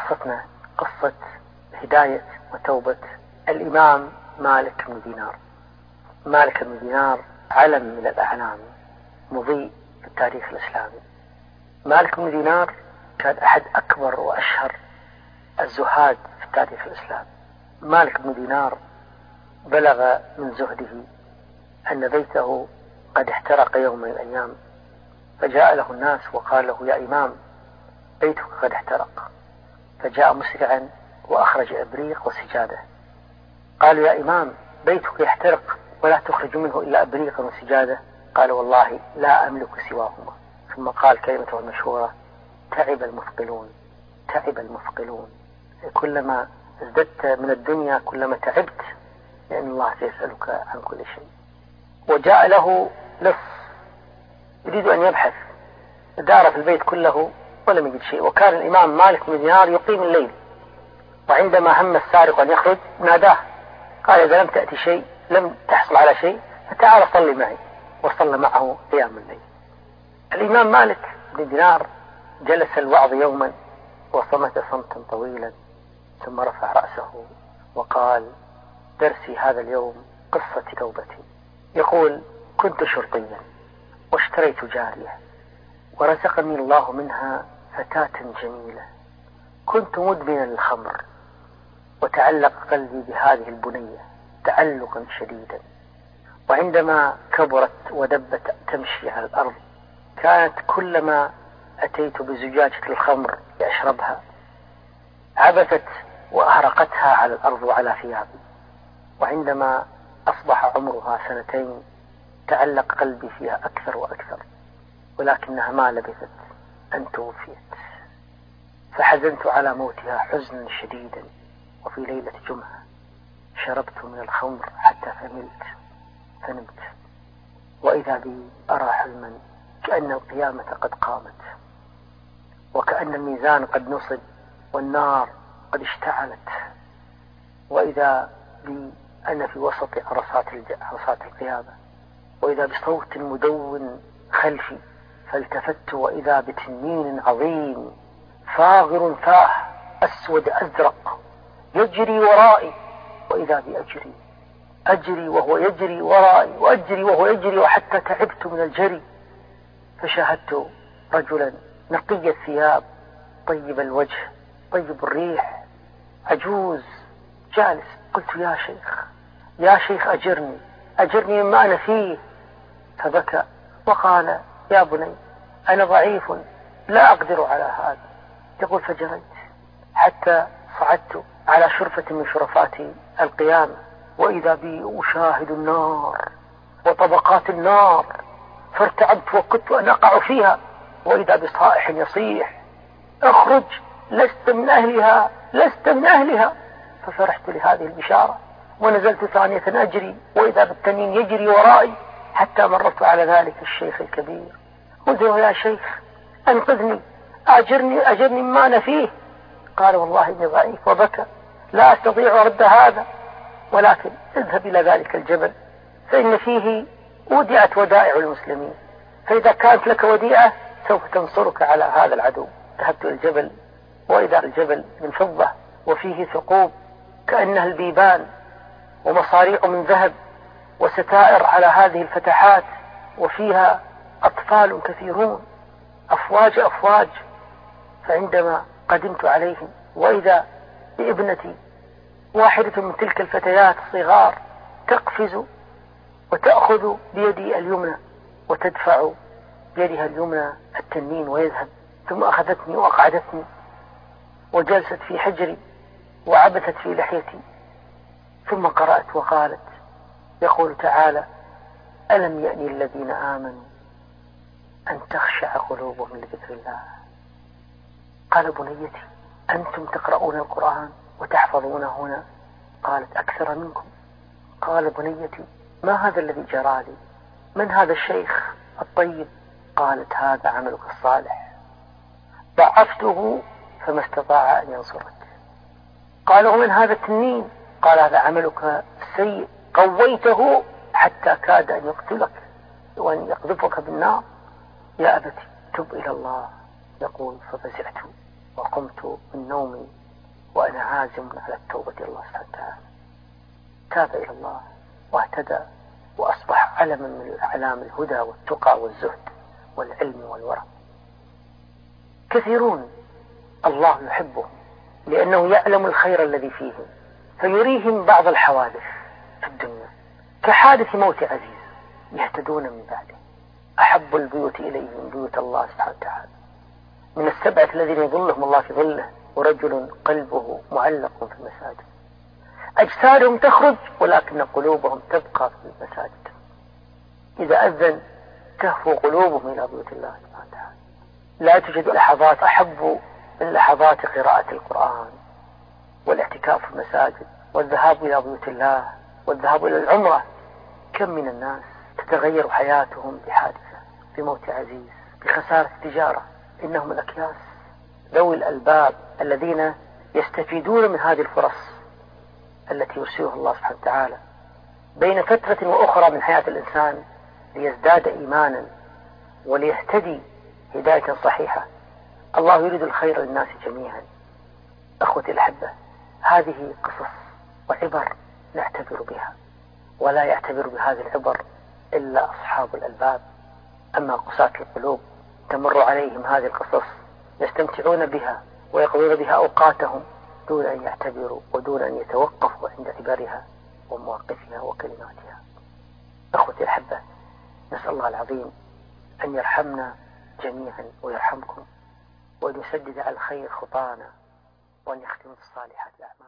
قصتنا قصة هداية وتوبة الإمام مالك بن دينار. مالك بن دينار علم من الأعلام مضيء في التاريخ الإسلامي. مالك بن دينار كان أحد أكبر وأشهر الزهاد في التاريخ الإسلامي. مالك بن دينار بلغ من زهده أن بيته قد احترق يوم من الأيام، فجاء له الناس وقال له: يا إمام، بيتك قد احترق. فجاء مسرعا وأخرج إبريق وسجادة. قالوا: يا إمام، بيتك يحترق ولا تخرج منه إلا إبريقا وسجادة. قال: والله لا أملك سواهما. ثم قال كلمته المشهورة: تعب المثقلون، تعب المثقلون. كلما ازددت من الدنيا كلما تعبت، لأن الله سيسألك عن كل شيء. وجاء له لص يريد أن يبحث، دار في البيت كله ولم يجد شيء. وكان الإمام مالك بن دينار يقيم الليل، وعندما هم السارق أن يخرج ناداه قال: إذا لم تأتي شيء، لم تحصل على شيء، فتعال صلي معي. وصلى معه قيام الليل. الإمام مالك بن دينار جلس الوعظ يوما وصمت صمتا طويلا، ثم رفع رأسه وقال: درسي هذا اليوم قصة توبتي. يقول: كنت شرطيا واشتريت جارية ورزقني الله منها فتاة جميلة. كنت مدمنا للخمر وتعلق قلبي بهذه البنية تعلقا شديدا، وعندما كبرت ودبت تمشي على الأرض كانت كلما أتيت بزجاجة الخمر لأشربها عبثت وأهرقتها على الأرض وعلى ثيابي. وعندما أصبح عمرها 2 تعلق قلبي فيها أكثر وأكثر، ولكنها ما لبثت أن توفيت. فحزنت على موتها حزنا شديدا. وفي ليلة جمعة شربت من الخمر حتى فنمت، وإذا بي أرى حلما كأن القيامة قد قامت، وكأن الميزان قد نصب والنار قد اشتعلت، وإذا بي أنا في وسط عرصات القيامة، وإذا بصوت مدون خلفي، فالتفت وإذا بتنين عظيم فاغر فاح أسود أزرق يجري ورائي، وإذا بي أجري وهو يجري ورائي، وأجري وهو يجري، وحتى تعبت من الجري. فشاهدت رجلا نقي الثياب طيب الوجه طيب الريح عجوز جالس. قلت: يا شيخ أجرني مما أنا فيه. فبكى وقال: يا بني، أنا ضعيف لا أقدر على هذا. يقول: فجريت حتى صعدت على شرفة من شرفات القيامة، وإذا بي أشاهد النار وطبقات النار، فارتعبت وكدت أن أقع فيها، وإذا بصائح يصيح: اخرج، لست من أهلها. ففرحت لهذه البشارة ونزلت ثانية أجري، وإذا بالتنين يجري ورائي، حتى مررت على ذلك الشيخ الكبير. قلت له: يا شيخ أنقذني، أجرني مما أنا فيه. قال: والله إني ضعيف. وبكى: لا أستطيع رد هذا، ولكن اذهب إلى ذلك الجبل فإن فيه ودعت ودائع المسلمين، فإذا كانت لك وديعة سوف تنصرك على هذا العدو. ذهبت إلى الجبل، وإذا الجبل من فضة وفيه ثقوب كأنها البيبان، ومصاريع من ذهب، وستائر على هذه الفتحات، وفيها أطفال كثيرون أفواج. فعندما قدمت عليهم وإذا بابنتي واحدة من تلك الفتيات الصغار تقفز وتأخذ بيدي اليمنى وتدفع بيدها اليمنى التنين ويذهب، ثم أخذتني وأقعدتني وجلست في حجري وعبثت في لحيتي، ثم قرأت وقالت: يقول تعالى: ألم يأن الذين آمنوا أن تخشع قلوبهم لذكر الله. قال: بنيتي، أنتم تقرؤون القرآن وتحفظونه هنا؟ قالت: أكثر منكم. قال: بنيتي، ما هذا الذي جرى لي؟ من هذا الشيخ الطيب؟ قالت: هذا عملك الصالح، ضعفته فما استطاع أن ينصرك. قالوا: من هذا التنين؟ قال: هذا عملك السيء، قويته حتى كاد أن يقتلك وأن يقذفك بالنار. يا أبتي تب إلى الله. يقول: ففزعت وقمت من نومي وأنا عازم على التوبة إلى الله سبحانه وتعالى. تاب إلى الله واهتدى وأصبح علما من أعلام الهدى والتقى والزهد والعلم والورع. كثيرون الله يحبهم لأنه يعلم الخير الذي فيهم فيريهم بعض الحوادث في الدنيا كحادث موت عزيز يهتدون من بعده. أحب البيوت إليهم بيوت الله سبحانه وتعالى، من السبعة الذين يظلهم الله في ظله ورجل قلبه معلق في المساجد. أجسادهم تخرج ولكن قلوبهم تبقى في المساجد. إذا أذن تهفو قلوبهم إلى بيوت الله سبحانه وتعالى. لا توجد لحظات أحب من لحظات قراءة القرآن والاعتكاف في المساجد والذهاب إلى بيوت الله والذهاب إلى العمرة. كم من الناس تتغير حياتهم بحادثة، بموت عزيز، بخسارة تجارة. إنهم الأكياس ذوي الألباب الذين يستفيدون من هذه الفرص التي يرسلها الله سبحانه وتعالى بين فترة وأخرى من حياة الإنسان ليزداد إيمانا وليهتدي هداية صحيحة. الله يريد الخير للناس جميعا. أخوتي الأحبة، هذه قصص وعبر نعتبر بها، ولا يعتبر بهذه العبر إلا أصحاب الألباب. أما قساة القلوب تمر عليهم هذه القصص يستمتعون بها ويقضون بها أوقاتهم دون أن يعتبروا ودون أن يتوقفوا عند عبرها ومواقفها وكلماتها. أخوتي الأحبة، نسأل الله العظيم أن يرحمنا جميعا ويرحمكم، وأن يسدد على الخير خطانا، وأن يختم بالصالحات الأعمال.